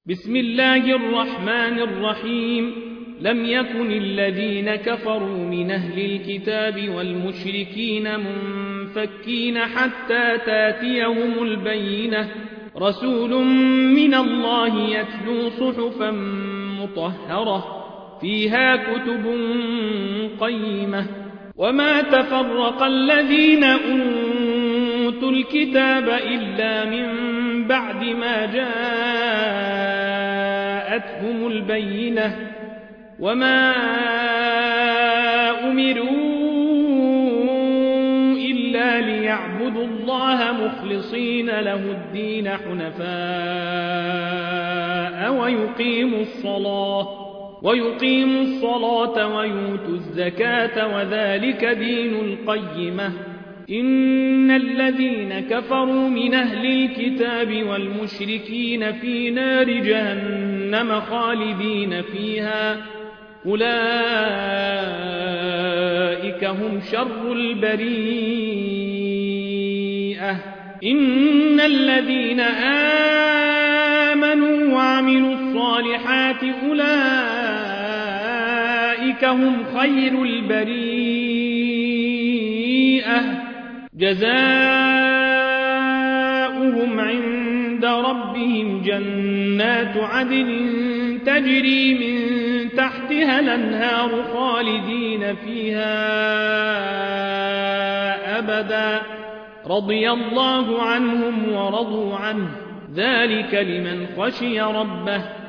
بسم الله الرحمن الرحيم لم يكن الذين كفروا من أهل الكتاب والمشركين منفكين حتى تاتيهم البينة رسول من الله يتلو صحفا مطهرة فيها كتب قيمة وما تفرق الذين أوتوا الكتاب إلا من بعد ما جاءتهم البينة وما أمروا إلا ليعبدوا الله مخلصين له الدين حنفاء ويقيموا الصلاة ويؤتوا الزكاة وذلك دين القيمة إن الذين كفروا من أهل الكتاب والمشركين في نار جهنم خالدين فيها أولئك هم شر البريئة إن الذين آمنوا وعملوا الصالحات أولئك هم خير البريئة جزاؤهم عند ربهم جنات عدن تجري من تحتها الأنهار خالدين فيها أبدا رضي الله عنهم ورضوا عنه ذلك لمن خشي ربه